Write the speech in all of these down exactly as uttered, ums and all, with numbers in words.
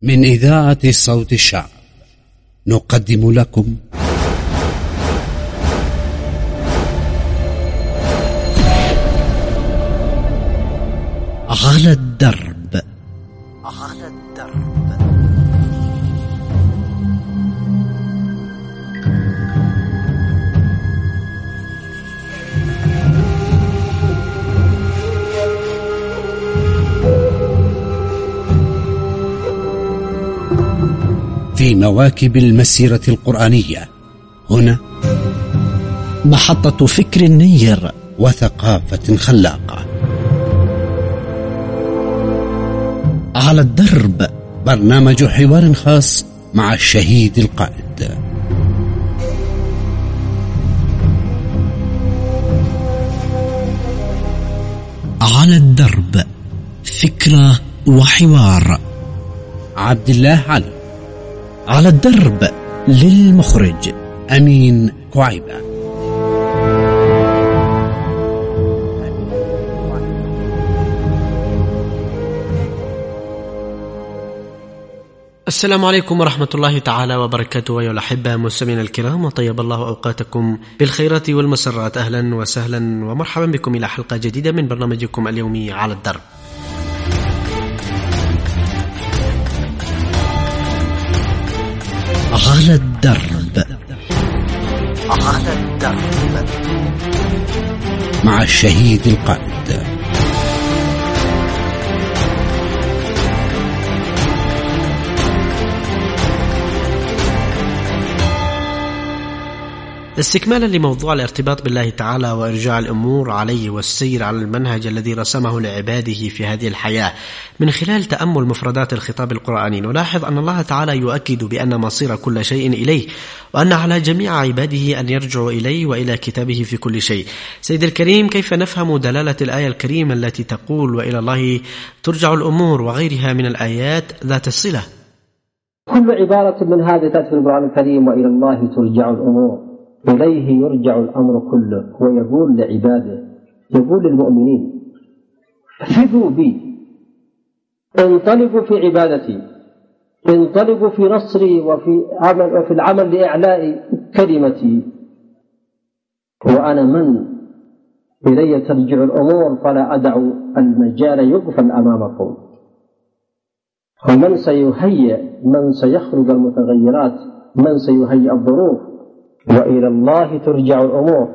من إذاعة صوت الشعب نقدم لكم على الدرب. على الدرب. في مواكب المسيرة القرآنية هنا محطة فكر نير وثقافة خلاقة. على الدرب، برنامج حوار خاص مع الشهيد القائد. على الدرب، فكرة وحوار. عبد الله علي. على الدرب، للمخرج أمين كعيبة. السلام عليكم ورحمة الله تعالى وبركاته. أيها الأحبة مستمعينا الكرام، وطيب الله أوقاتكم بالخيرات والمسرات. أهلا وسهلا ومرحبا بكم إلى حلقة جديدة من برنامجكم اليومي على الدرب. على الدرب. على الدرب مع الشهيد القائد. استكمالا لموضوع الارتباط بالله تعالى وإرجاع الأمور عليه والسير على المنهج الذي رسمه لعباده في هذه الحياة من خلال تأمل مفردات الخطاب القرآني، نلاحظ أن الله تعالى يؤكد بأن مصير كل شيء إليه، وأن على جميع عباده أن يرجعوا إليه وإلى كتابه في كل شيء. سيد الكريم، كيف نفهم دلالة الآية الكريمة التي تقول وإلى الله ترجع الأمور وغيرها من الآيات ذات الصلة؟ كل عبارة من هذه تأتي في القرآن الكريم وإلى الله ترجع الأمور، إليه يرجع الأمر كله. ويقول لعباده، يقول للمؤمنين: ثقوا بي، انطلقوا في عبادتي، انطلقوا في نصري وفي عمل وفي العمل لإعلاء كلمتي، وأنا من إلي ترجع الأمور، فلا أدع المجال يغفل أمامكم. ومن سيهيئ، من سيخرج المتغيرات، من سيهيئ الظروف، وإلى الله ترجع الأمور.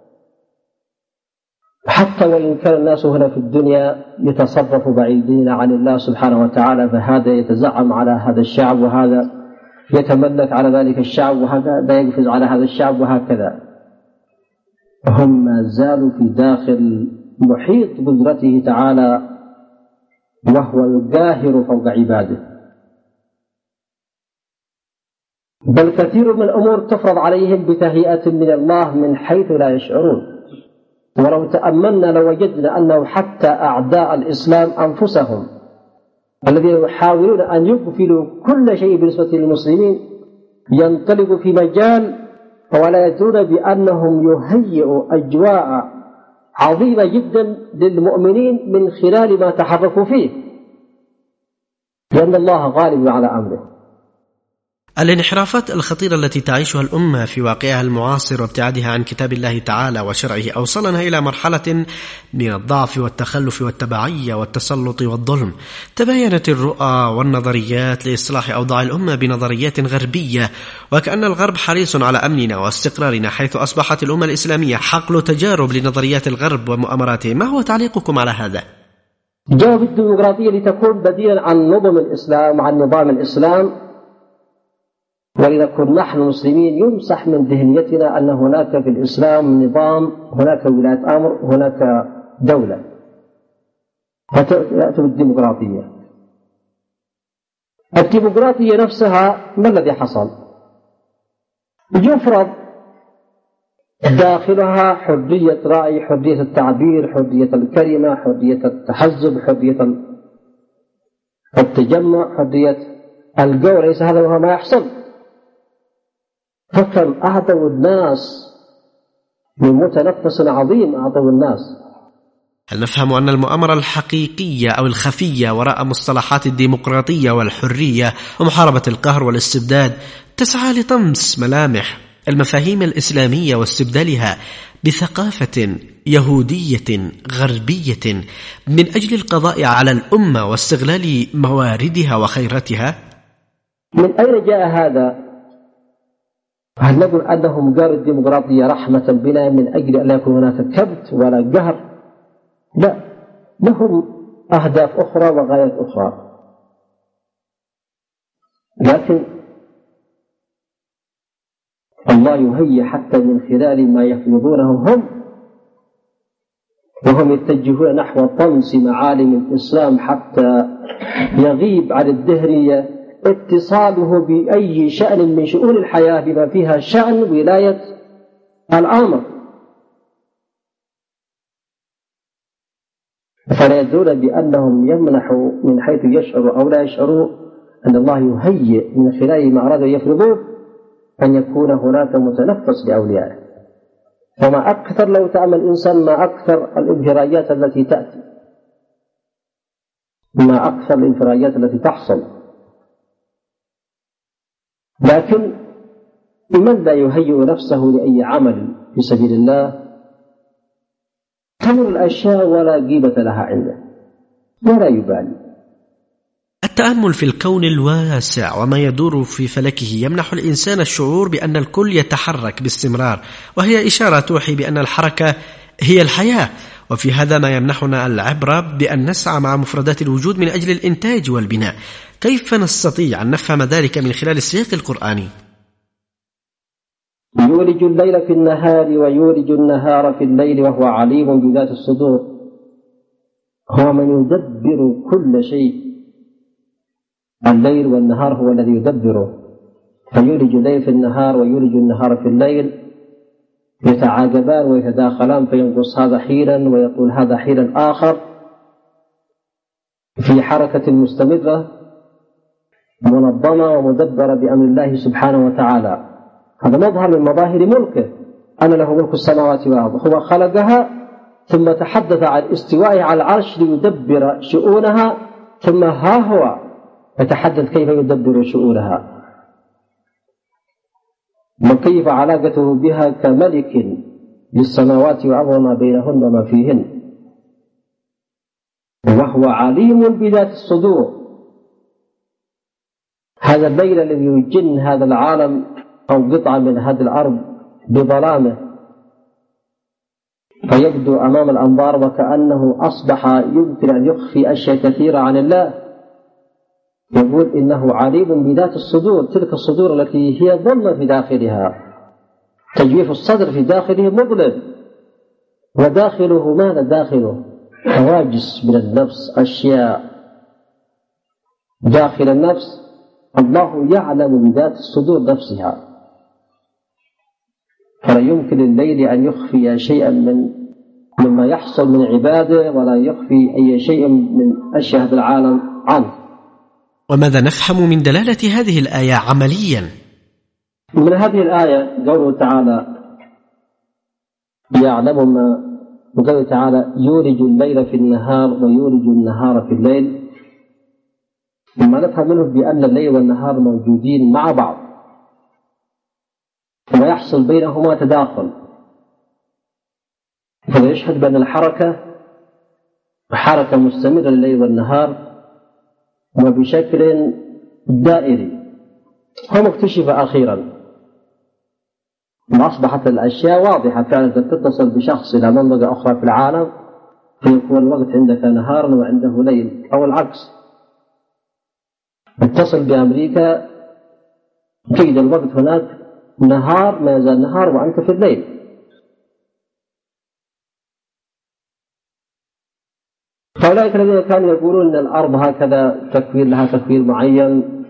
حتى وإن كان الناس هنا في الدنيا يتصرفوا بعيدين عن الله سبحانه وتعالى، فهذا يتزعم على هذا الشعب، وهذا يتملك على ذلك الشعب، وهذا لا يقفز على هذا الشعب، وهكذا. هم ما زالوا في داخل محيط قدرته تعالى، وهو القاهر فوق عباده. بل كثير من الأمور تفرض عليهم بتهيئة من الله من حيث لا يشعرون. ولو تأملنا لوجدنا أنه حتى أعداء الإسلام أنفسهم الذين يحاولون أن يقفلوا كل شيء بالنسبة للمسلمين ينطلقوا في مجال ولا يدرون بأنهم يهيئوا أجواء عظيمة جدا للمؤمنين من خلال ما تحركوا فيه، لأن الله غالب على أمره. الانحرافات الخطيرة التي تعيشها الأمة في واقعها المعاصر وابتعادها عن كتاب الله تعالى وشرعه أوصلنا إلى مرحلة من الضعف والتخلف والتبعية والتسلط والظلم. تباينت الرؤى والنظريات لإصلاح أوضاع الأمة بنظريات غربية، وكأن الغرب حريص على أمننا واستقرارنا، حيث أصبحت الأمة الإسلامية حقل تجارب لنظريات الغرب ومؤامراته. ما هو تعليقكم على هذا؟ جاء بالديمقراطية لتكون بديلا عن نظم الإسلام وعن نظام الإسلام، وإذا كنا نحن المسلمين يمسح من ذهنيتنا أن هناك في الإسلام نظام، هناك ولاية أمر، هناك دولة. فتأتي بالديمقراطية. الديمقراطية نفسها ما الذي حصل؟ يفرض داخلها حرية رأي، حرية التعبير، حرية الكلمة، حرية التحزب، حرية التجمع، حرية القول. ليس هذا هو ما يحصل. فكم أعطوا الناس من متنفس عظيم، أعطوا الناس هل نفهم أن المؤامرة الحقيقية أو الخفية وراء مصطلحات الديمقراطية والحرية ومحاربة القهر والاستبداد تسعى لطمس ملامح المفاهيم الإسلامية واستبدالها بثقافة يهودية غربية من أجل القضاء على الأمة واستغلال مواردها وخيراتها؟ من أين جاء هذا؟ هل نقول أنهم قالوا الديمقراطية رحمة بنا من أجل أن لا يكون هناك كبت ولا قهر؟ لا، لهم أهداف أخرى وغايات أخرى، لكن الله يهيئ حتى من خلال ما يفرضونه هم وهم يتجهون نحو طمس معالم الإسلام حتى يغيب عن الدهرية اتصاله بأي شأن من شؤون الحياة بما فيها شأن ولاية الأمر، فلا يدرون بأنهم يمنحوا من حيث يشعروا أو لا يشعروا أن الله يهيئ من خلال ما أرادوا يفرضوه أن يكون هناك متنفس لأوليائه. وما أكثر لو تأمل الإنسان ما أكثر الانفراجات التي تأتي، ما أكثر الانفراجات التي تحصل، لكن من لا يهيئ نفسه لأي عمل في سبيل الله تمر الأشياء ولا قيمة لها عنده ولا يبالي. التأمل في الكون الواسع وما يدور في فلكه يمنح الإنسان الشعور بأن الكل يتحرك باستمرار، وهي إشارة توحي بأن الحركة هي الحياة، وفي هذا ما يمنحنا العبرة بأن نسعى مع مفردات الوجود من أجل الإنتاج والبناء. كيف نستطيع أن نفهم ذلك من خلال السياق القرآني؟ يولج الليل في النهار ويولج النهار في الليل وهو عليم بذات الصدور، هو من يدبر كل شيء، الليل والنهار هو الذي يدبره، فيولج الليل في النهار ويولج النهار في الليل، يتعاقبان ويتداخلان، فينقص هذا حيلا ويطول هذا حيلا آخر في حركة مستمرة منظمة ومدبرة بأمر الله سبحانه وتعالى. هذا مظهر من مظاهر ملكه، أنا له ملك السماوات والأرض، هو خلقها ثم تحدث عن استوائه على العرش ليدبر شؤونها، ثم ها هو يتحدث كيف يدبر شؤونها وكيف علاقته بها كملك للسماوات والأرض وما بينهن وما فيهن، وهو عليم بذات الصدور. هذا الليل الذي يجن هذا العالم أو قطعة من هذه الأرض بظلامه فيبدو أمام الأنظار وكأنه أصبح يمكن أن يخفي أشياء كثيرة عن الله، يقول إنه عليم بذات الصدور، تلك الصدور التي هي ظلمة في داخلها، تجويف الصدر في داخله مظلم، وداخله ماذا؟ داخله حواجز من النفس، أشياء داخل النفس الله يعلم بذات الصدور نفسها، فلا يمكن الليل أن يخفي شيئا من مما يحصل من عباده ولا يخفي أي شيء من أشياء هذا العالم عنه. وماذا نفهم من دلالة هذه الآية عمليا؟ من هذه الآية قوله تعالى يعلم ما، وقوله تعالى يولج الليل في النهار ويولج النهار في الليل، مما نفهم منه بأن الليل والنهار موجودين مع بعض ويحصل بينهما تداخل، فلا يشهد بأن الحركة حركة مستمرة لليل والنهار وبشكل دائري. هم اكتشف أخيرا وأصبحت الأشياء واضحة فعلا، تتصل بشخص إلى منطقة أخرى في العالم فيكون الوقت عندك نهار وعنده ليل، أو العكس، اتصل بأمريكا تجد الوقت هناك نهار ما يزال نهار وأنت في الليل. فأولئك الذين كانوا يقولون أن الأرض هكذا تكوير لها تكوير معين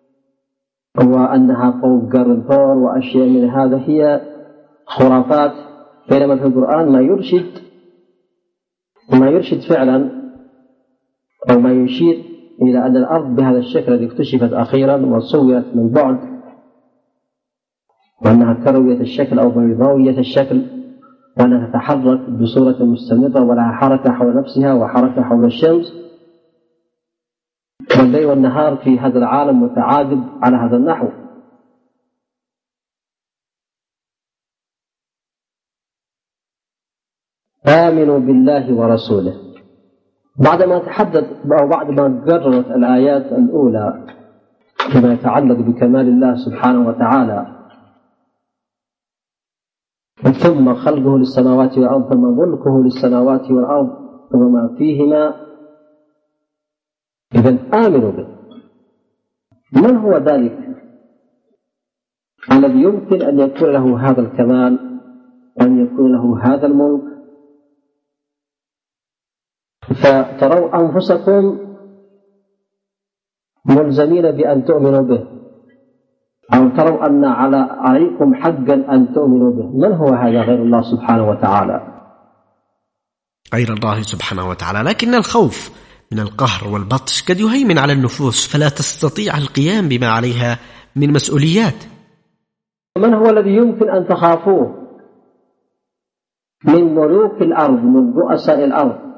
وأنها فوق قرن ثور وأشياء من هذا هي خرافات، بينما في القرآن ما يرشد ما يرشد فعلا أو ما يشير إلى أن الأرض بهذا الشكل الذي اكتشفت أخيرا وصورت من بعد وأنها كروية الشكل أو بيضاوية الشكل وأنها تتحرك بصورة مستمرة ولها حركة حول نفسها وحركة حول الشمس، والليل والنهار في هذا العالم متعاقب على هذا النحو. آمنوا بالله ورسوله. بعدما تحدث أو بعدما قررت الآيات الأولى فيما يتعلق بكمال الله سبحانه وتعالى، ثم خلقه للسماوات والأرض، ثم ملكه للسماوات والأرض وما فيهما، إذن آمنوا به. من هو ذلك الذي يمكن أن يكون له هذا الكمال وأن يكون له هذا الملك؟ فتروا أنفسكم ملزمين بأن تؤمنوا به، أو تروا أن على عليكم حقا أن تؤمنوا به. من هو هذا غير الله سبحانه وتعالى؟ غير الله سبحانه وتعالى. لكن الخوف من القهر والبطش قد يهيمن على النفوس فلا تستطيع القيام بما عليها من مسؤوليات. من هو الذي يمكن أن تخافوه من ملوك الأرض، من رؤساء الأرض؟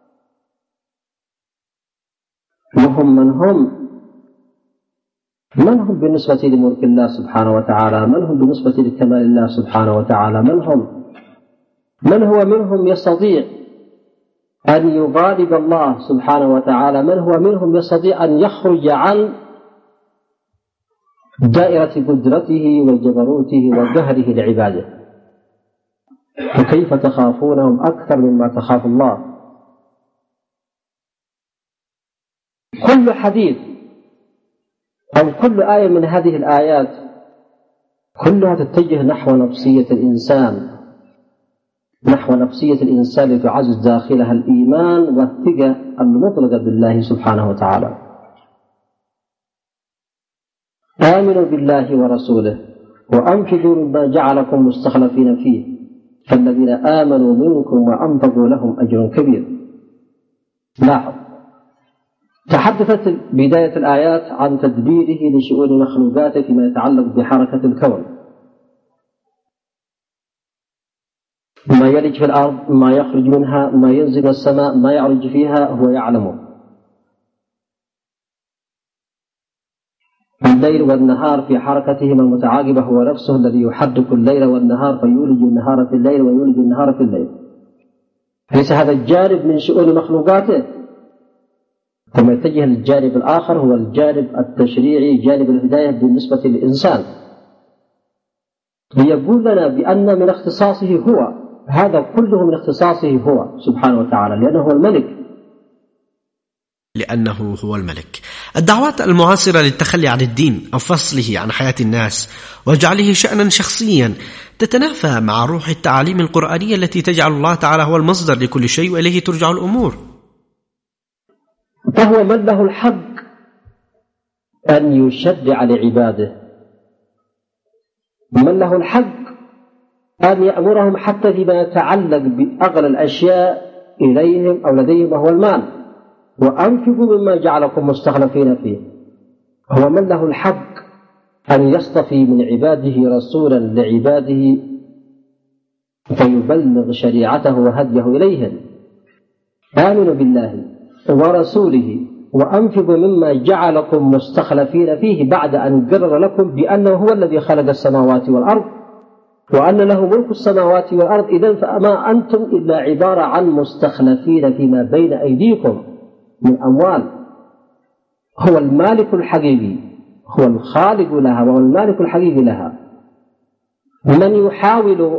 وهم من هم؟ من هم بالنسبة لملك الله سبحانه وتعالى؟ من هم بالنسبة لكمال الله سبحانه وتعالى؟ من هم؟ من هو منهم يستطيع أن يغالب الله سبحانه وتعالى؟ من هو منهم يستطيع أن يخرج عن دائرة قدرته وجبروته وقهره لعباده؟ وكيف تخافونهم أكثر مما تخاف الله؟ كل حديث أو كل آية من هذه الآيات كلها تتجه نحو نفسية الإنسان، نحو نفسية الإنسان لتعزز داخلها الإيمان والثقة المطلقة بالله سبحانه وتعالى. آمنوا بالله ورسوله وأنفقوا مما جعلكم مستخلفين فيه فالذين آمنوا منكم وأنفقوا لهم أجر كبير. لاحظ، تحدثت بداية الآيات عن تدبيره لشؤون مخلوقاته فيما يتعلق بحركة الكون، ما يلج في الأرض، ما يخرج منها، ما ينزل من السماء، ما يعرج فيها هو يعلمه. الليل والنهار في حركتهما المتعاقبة هو نفسه الذي يحرك الليل والنهار فيولج النهار في الليل ويولج النهار في الليل. ليس هذا الجانب من شؤون مخلوقاته؟ ثم يتجه للجانب الآخر هو الجانب التشريعي، جانب الهداية بالنسبة للإنسان، ليقول لنا بأن من اختصاصه هو، هذا كله من اختصاصه هو سبحانه وتعالى، لأنه هو الملك. لأنه هو الملك. الدعوات المعاصرة للتخلي عن الدين أو فصله عن حياة الناس وجعله شأنا شخصيا تتنافى مع روح التعاليم القرآنية التي تجعل الله تعالى هو المصدر لكل شيء وإليه ترجع الأمور. فهو من له الحق أن يشرع لعباده، من له الحق أن يأمرهم حتى فيما يتعلق بأغلى الأشياء إليهم أو لديهم وهو المال، وأنفقوا مما جعلكم مستخلفين فيه. هو من له الحق أن يصطفي من عباده رسولا لعباده فيبلغ شريعته وهديه إليهم. آمنوا بالله ورسوله وأنفقوا مما جعلكم مستخلفين فيه، بعد أن قرر لكم بأنه هو الذي خلق السماوات والأرض وأن له ملك السماوات والأرض. إذن فما أنتم إلا عبارة عن مستخلفين فيما بين أيديكم من أموال. هو المالك الحقيقي، هو الخالق لها وهو المالك الحقيقي لها. من يحاول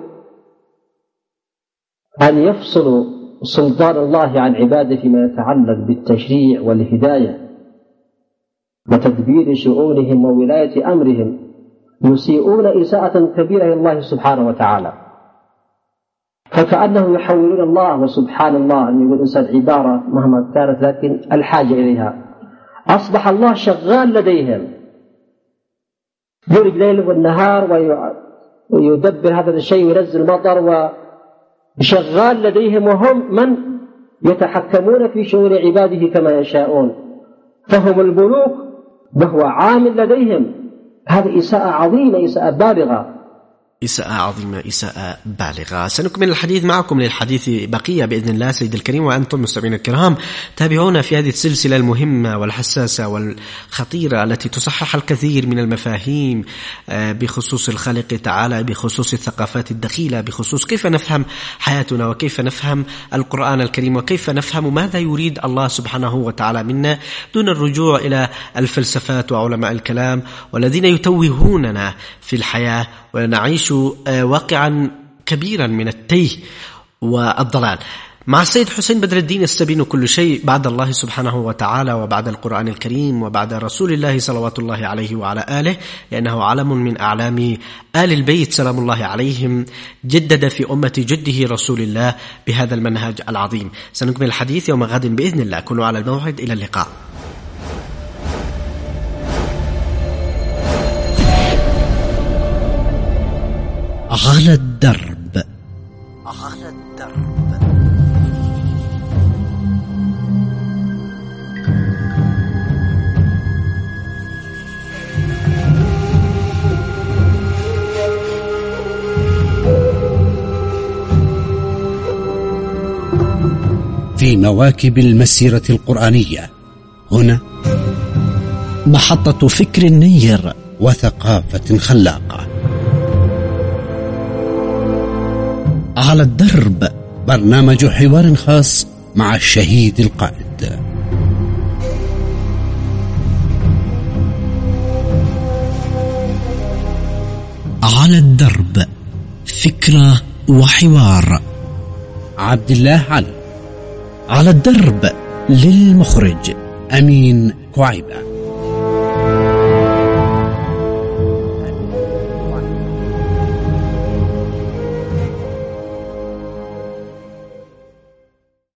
أن يفصل سلطان الله عن عباده فيما يتعلق بالتشريع والهداية وتدبير شؤونهم وولاية أمرهم يسيئون إساءة كبيرة إلى الله سبحانه وتعالى، فكأنهم يحولون الله. وسبحان الله أن يقول الإنسان عبارة مهما كانت لكن الحاجة إليها، أصبح الله شغال لديهم، يولج الليل والنهار ويدبر هذا الشيء وينزل المطر وشغال لديهم، وهم من يتحكمون في شؤون عباده كما يشاءون، فهم الملوك وهو عامل لديهم. هذه إساءة عظيمة، إساءة بالغة. إساءة عظيمة، إساءة بالغة. سنكمل الحديث معكم، للحديث بقية بإذن الله سيد الكريم. وأنتم مستمعين الكرام تابعونا في هذه السلسلة المهمة والحساسة والخطيرة التي تصحح الكثير من المفاهيم بخصوص الخالق تعالى، بخصوص الثقافات الدخيلة، بخصوص كيف نفهم حياتنا وكيف نفهم القرآن الكريم وكيف نفهم ماذا يريد الله سبحانه وتعالى منا، دون الرجوع إلى الفلسفات وعلماء الكلام والذين يتوهوننا في الحياة ونعيش واقعا كبيرا من التيه والضلال. مع السيد حسين بدر الدين يستبين كل شيء بعد الله سبحانه وتعالى وبعد القرآن الكريم وبعد رسول الله صلوات الله عليه وعلى آله، لأنه علم من أعلام آل البيت سلام الله عليهم، جدد في أمة جده رسول الله بهذا المنهج العظيم. سنكمل الحديث يوم غد بإذن الله. كونوا على الموعد. إلى اللقاء. على الدرب. على الدرب. في مواكب المسيرة القرآنية، هنا محطة فكر نير وثقافة خلاقة. على الدرب، برنامج حوار خاص مع الشهيد القائد. على الدرب، فكرة وحوار. عبد الله علي. على الدرب، للمخرج أمين كعيبة.